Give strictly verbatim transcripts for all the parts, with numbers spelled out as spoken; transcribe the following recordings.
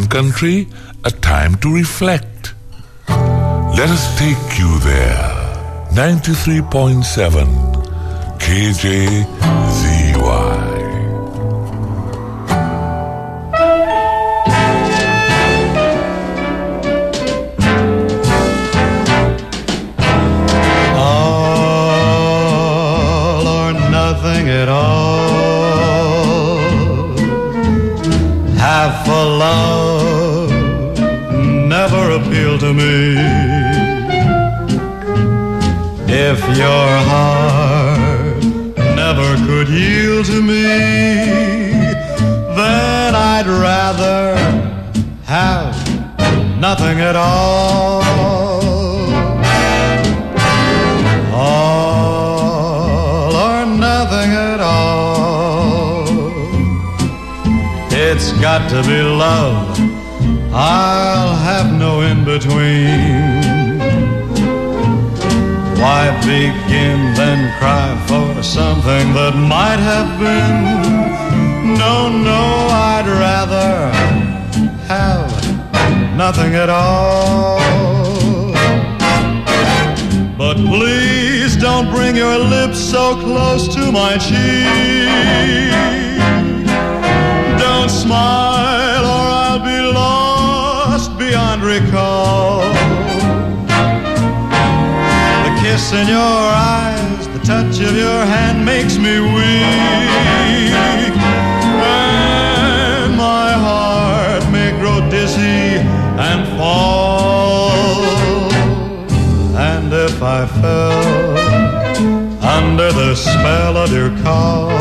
country, a time to reflect. Let us take you there. ninety-three point seven K J Z Y. All or nothing at all. Half a love never appealed to me. If your heart never could yield to me, then I'd rather have nothing at all. All or nothing at all. It's got to be love. I'll have no in-between. Why begin then cry for something that might have been? No, no, I'd rather have nothing at all. But please don't bring your lips so close to my cheek. Don't smile or I'll be lost beyond recall. The kiss in your eyes, the touch of your hand makes me weak. And my heart may grow dizzy and fall. And if I fell under the spell of your call,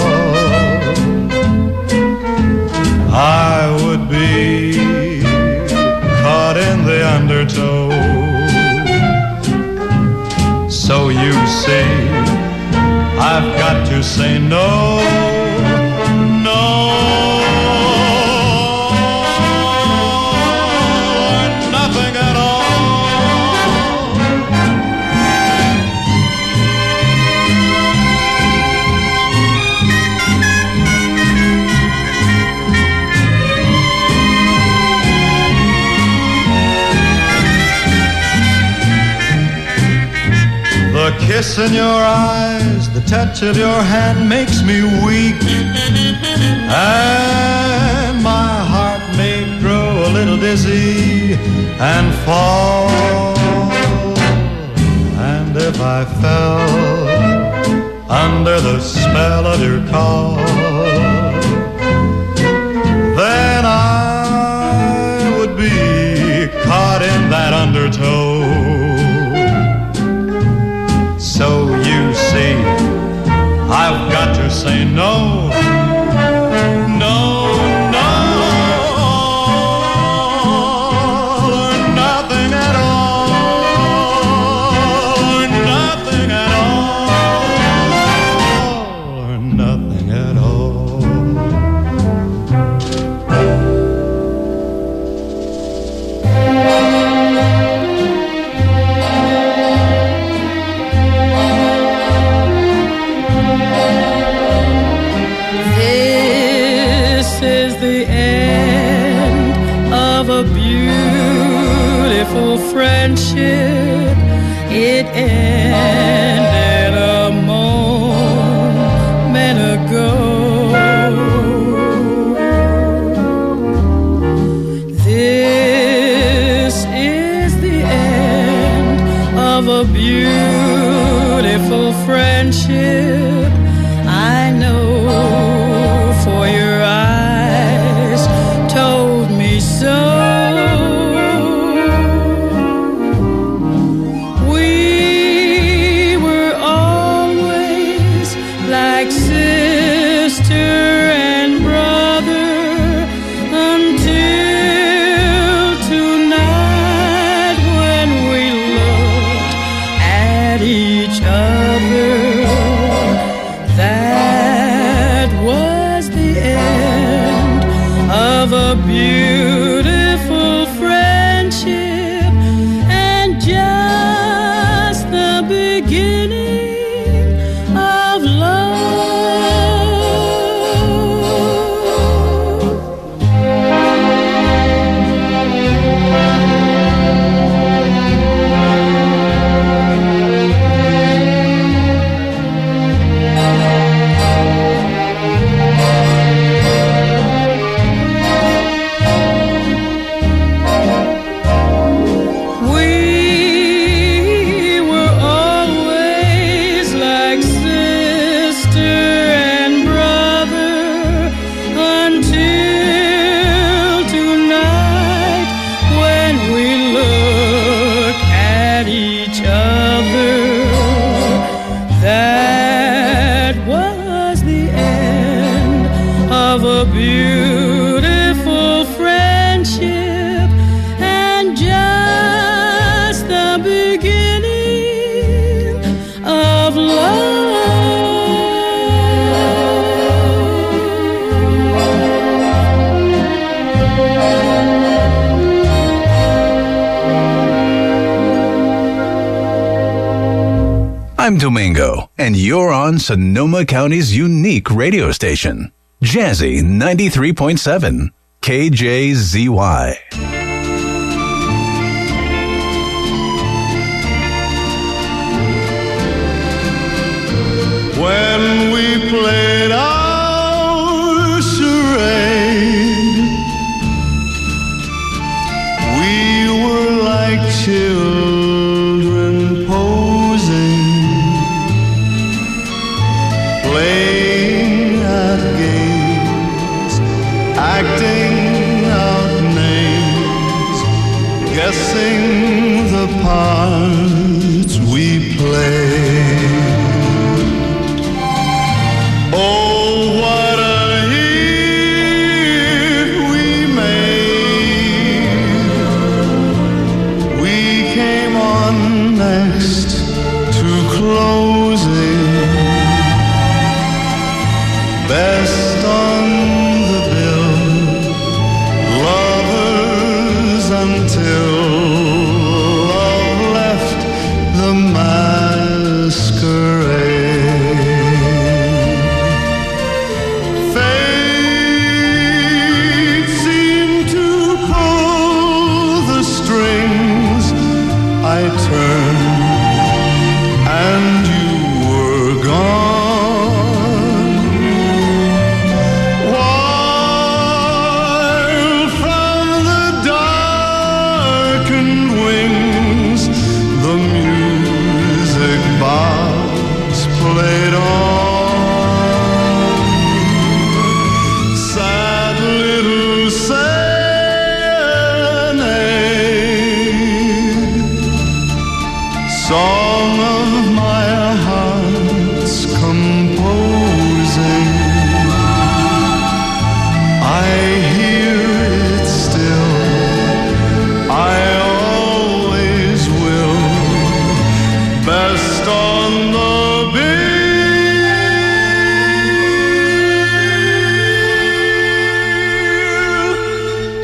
I would be caught in the undertow. So you see, I've got to say no, no. The kiss in your eyes, the touch of your hand makes me weak. And my heart may grow a little dizzy and fall. And if I fell under the spell of your call, then I would be caught in that undertow. So you see, I've got to say no, no, no, or nothing at all, or nothing at all, or nothing at all. Friendship, it ended a moment ago. This is the end of a beautiful friendship. I know, for your eyes told me so. Each other I'm Domingo, and you're on Sonoma County's unique radio station, Jazzy ninety-three point seven, K J Z Y. When we played our charade, we were like children posing, playing at games, acting out names, guessing the parts we played. Oh, what a hit we made. We came on next to closing, best on the bill, lovers until love left the masquerade. I turned and you were gone, while from the darkened wings the music box played on. Sad little song of my heart's composing, I hear it still, I always will, best on the bill.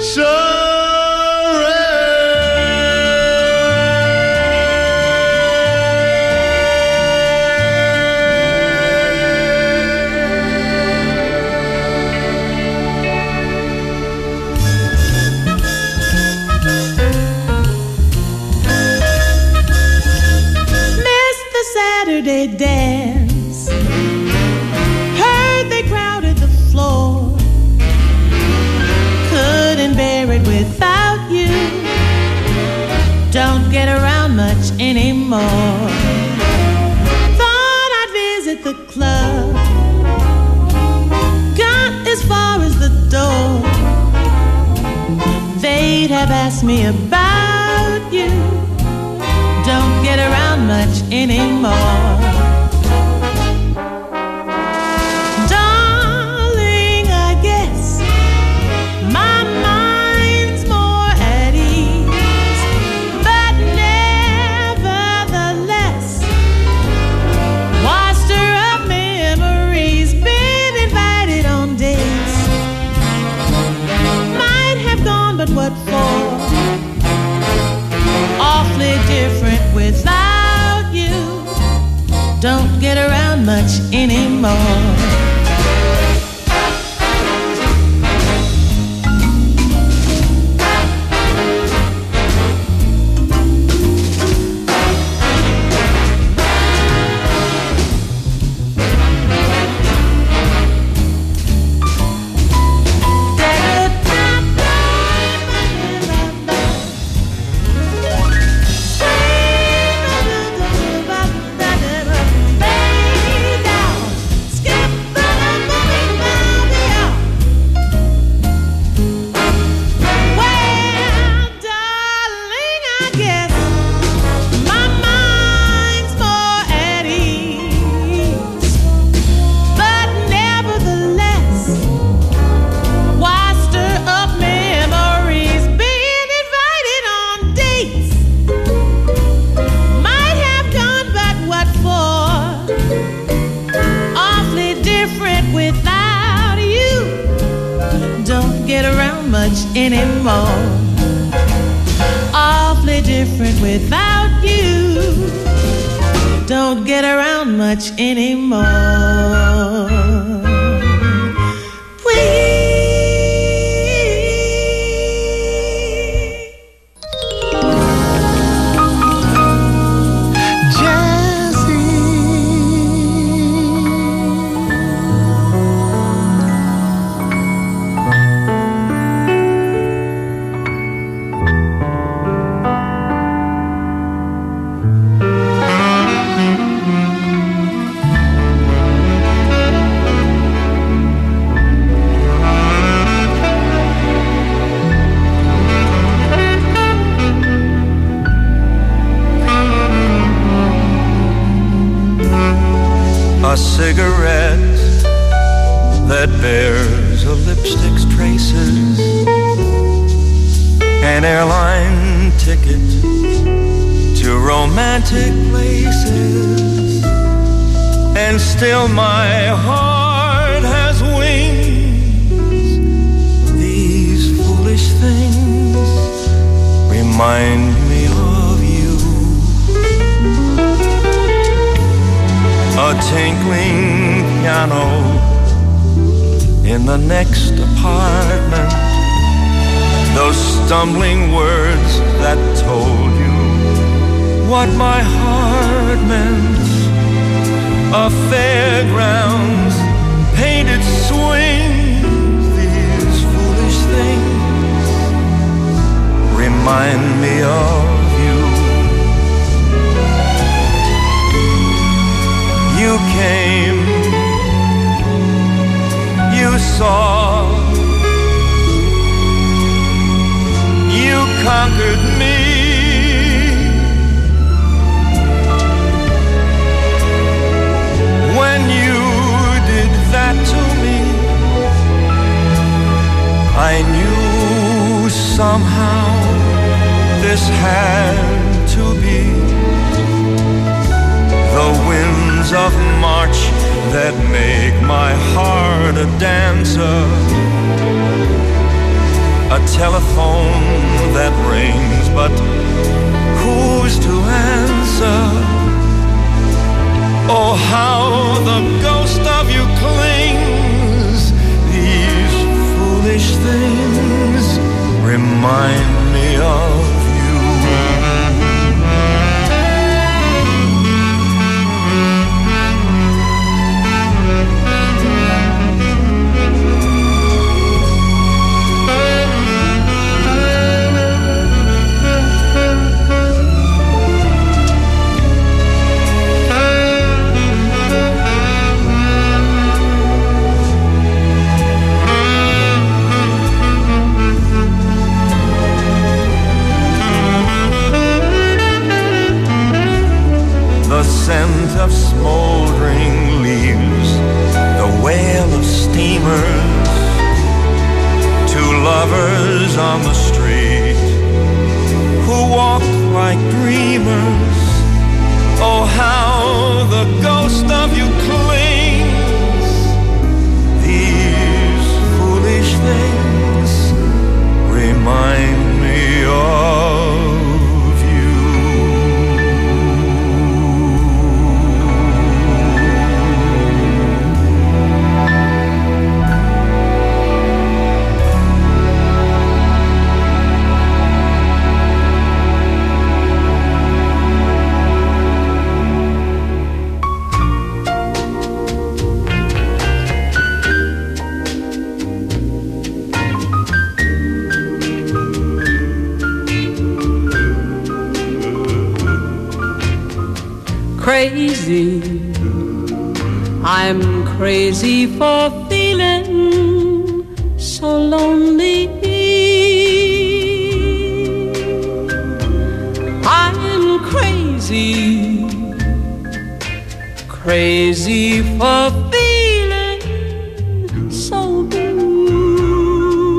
Saturday dance, heard they crowded the floor, couldn't bear it without you, don't get around much anymore. Thought I'd visit the club, got as far as the door, they'd have asked me about you, don't get around much anymore. Darling, I guess my mind's more at ease, but nevertheless, why stir up memories? Been invited on dates, might have gone, but what for? Awfully different without you, don't get around much anymore. Anymore, awfully different without you, don't get around much anymore. A cigarette that bears a lipstick's traces, an airline ticket to romantic places, and still my heart has wings. These foolish things remind me of you. A tinkling piano in the next apartment, those stumbling words that told you what my heart meant. A fairgrounds, painted swings. These foolish things remind me of you. You came, you saw, you conquered me. When you did that to me, I knew somehow this had to be. The winds of March that make my heart a dancer, a telephone that rings, but who's to answer? Oh, how the ghost of you clings. These foolish things remind me of you. The scent of smoldering leaves, the wail of steamers, two lovers on the street who walk like dreamers. Oh, how the ghost of you clings. These foolish things remind me of crazy. I'm crazy for feeling so lonely. I'm crazy, crazy for feeling so blue.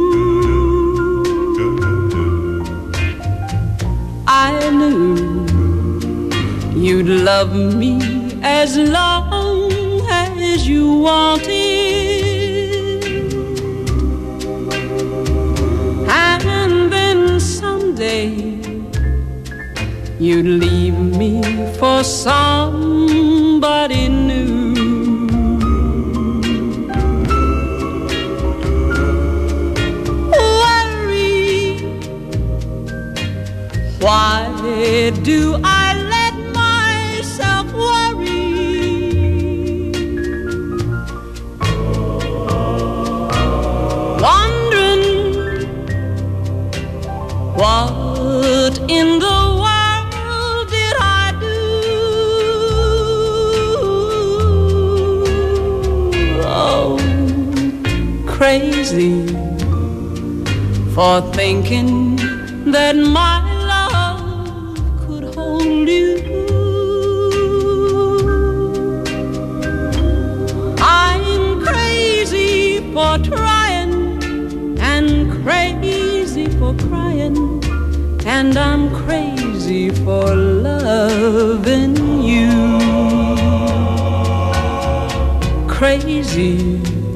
I knew you'd love me as long as you wanted, and then someday you'd leave me for somebody new. Worry, why do I let myself worry? Wondering what in the world did I do? Oh, crazy for thinking that my love could hold you. I'm crazy for trying and crazy for crying, and I'm crazy for loving you. Crazy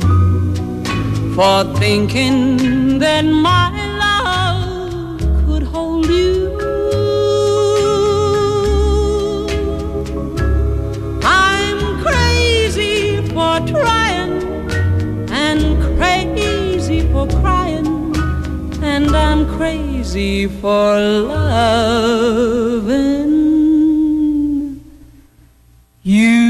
for thinking that my love could hold you. I'm crazy for trying and crazy for crying, and I'm crazy for loving you.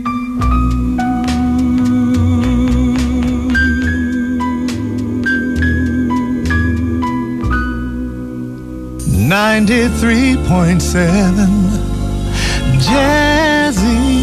ninety-three point seven Jazzy.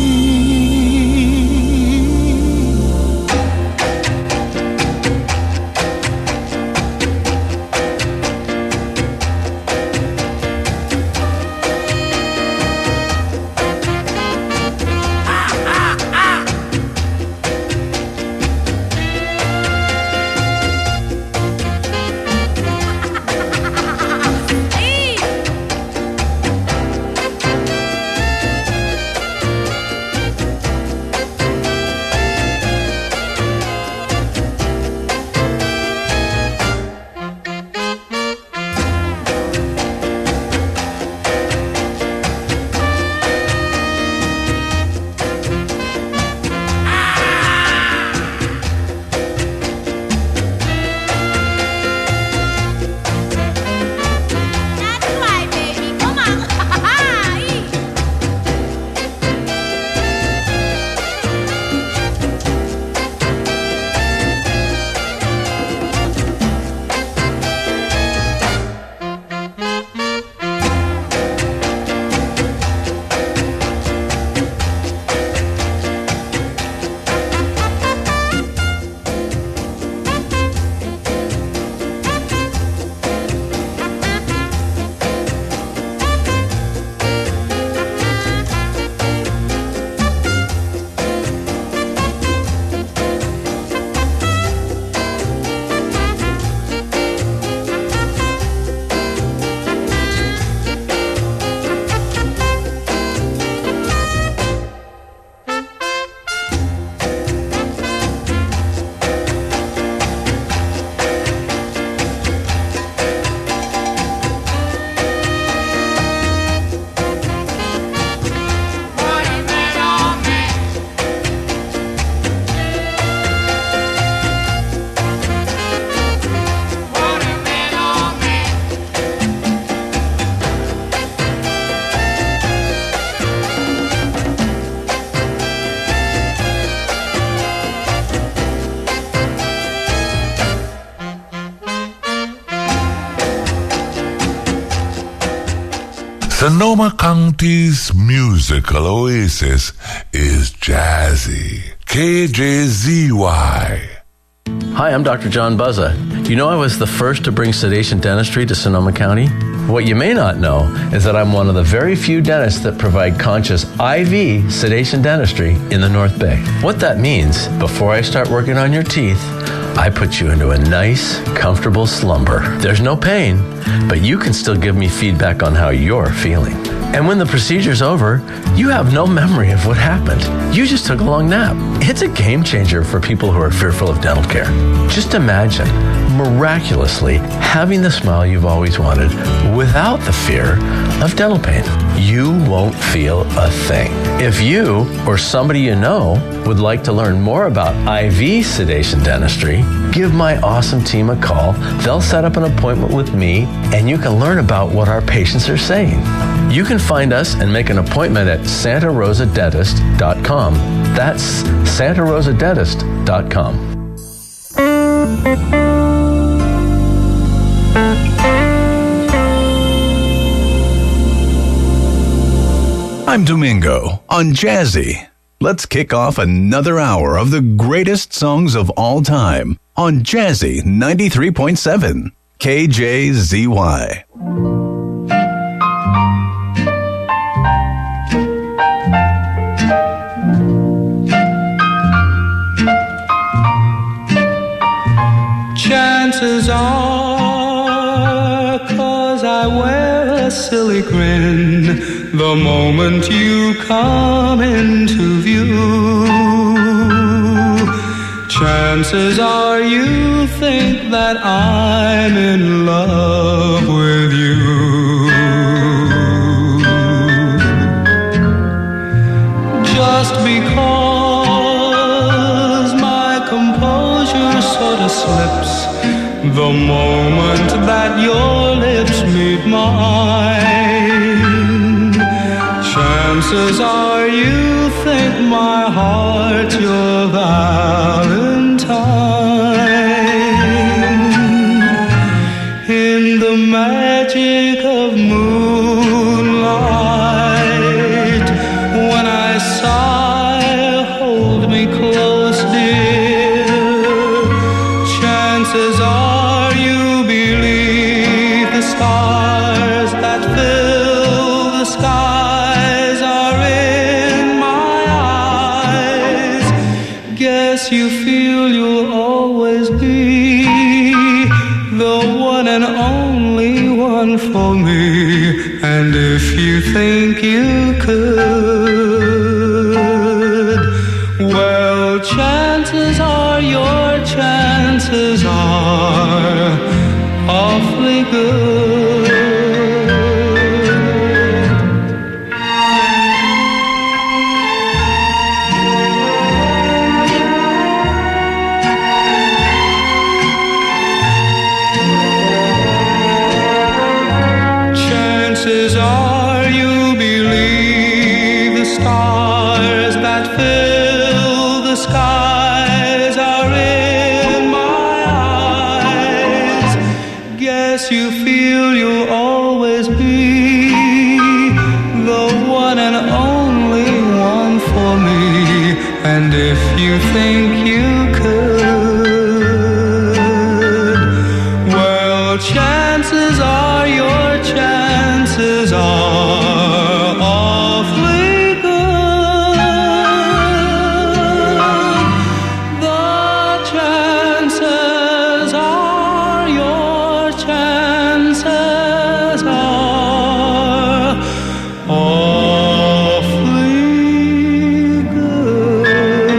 Sonoma County's musical oasis is Jazzy. K J Z Y. Hi, I'm Doctor John Buzza. You know I was the first to bring sedation dentistry to Sonoma County? What you may not know is that I'm one of the very few dentists that provide conscious I V sedation dentistry in the North Bay. What that means, before I start working on your teeth, I put you into a nice, comfortable slumber. There's no pain, but you can still give me feedback on how you're feeling. And when the procedure's over, you have no memory of what happened. You just took a long nap. It's a game changer for people who are fearful of dental care. Just imagine miraculously having the smile you've always wanted without the fear of dental pain. You won't feel a thing. If you or somebody you know would like to learn more about I V sedation dentistry, give my awesome team a call. They'll set up an appointment with me, and you can learn about what our patients are saying. You can find us and make an appointment at santa rosa dentist dot com. That's santa rosa dentist dot com. I'm Domingo on Jazzy. Let's kick off another hour of the greatest songs of all time on Jazzy ninety-three point seven K J Z Y. Chances are, 'cause I wear a silly grin the moment you come into view. Chances are you think that I'm in love with you. Just because my composure sort of slips the moment that your lips meet mine. Chances are you think my heart's your Valentine. In the magic of moonlight, when I sigh, hold me close, dear. Chances are you believe the stars that fill the skies are in my eyes. Guess you feel you'll always be the one and only one for me. And if you think you could, well, chances are your chances are awfully good. Chances are you believe the stars that fill the skies are in my eyes. Guess you feel you'll always be the one and only one for me. And if you think you could, well, chances are your chances are awfully good. The chances are your chances are awfully good.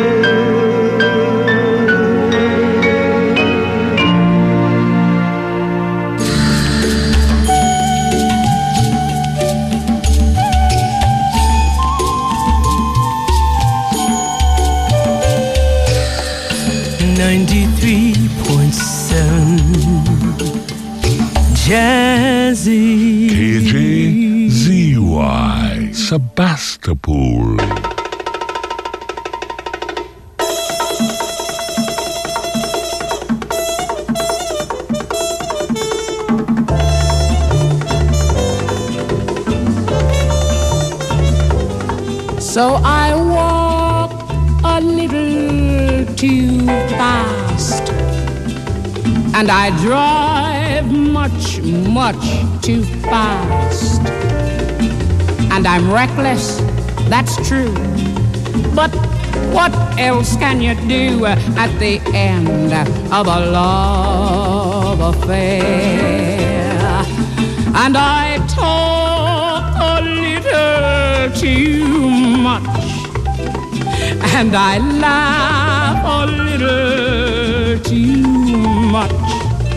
ninety-three point seven Jazzy. K J Z Y, Sebastopol. So I walk a little too fast, and I drive much, much too fast. And I'm reckless, that's true. But what else can you do at the end of a love affair? And I talk a little too much, and I laugh a little too much.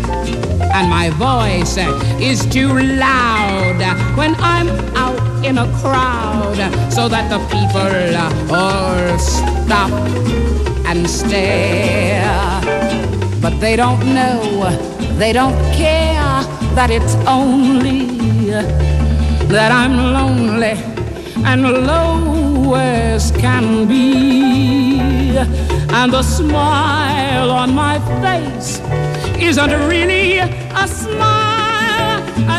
and my voice is too loud when I'm out in a crowd, so that the people all stop and stare. But they don't know, they don't care that it's only that I'm lonely and low as can be, and the smile on my face isn't really a smile at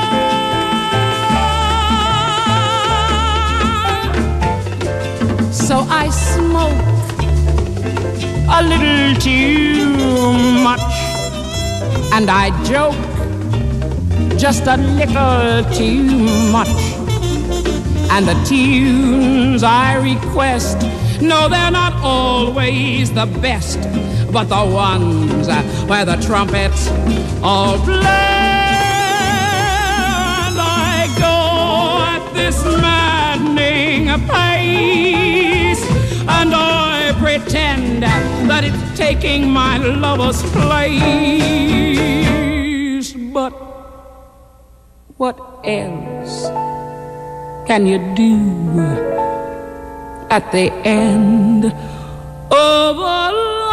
all. So I smoke a little too much, and I joke just a little too much. And the tunes I request, no, they're not always the best, but the ones where the trumpets all play. And I go at this maddening pace, and I pretend that it's taking my lover's place. But what else can you do at the end of a